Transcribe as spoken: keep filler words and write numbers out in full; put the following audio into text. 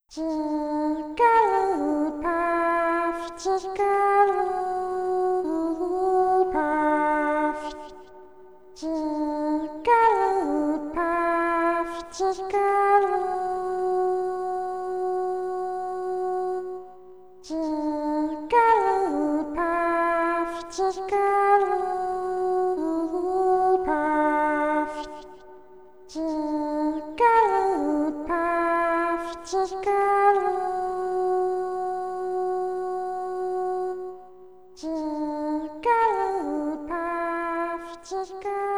Jigglypuff, Jigglypuff, Jigglypuff, Jigglypuff, Jigglypuff, Jigglypuff, Jigglypuff, Jigglypuff, Jigglypuff, Jigglypuff.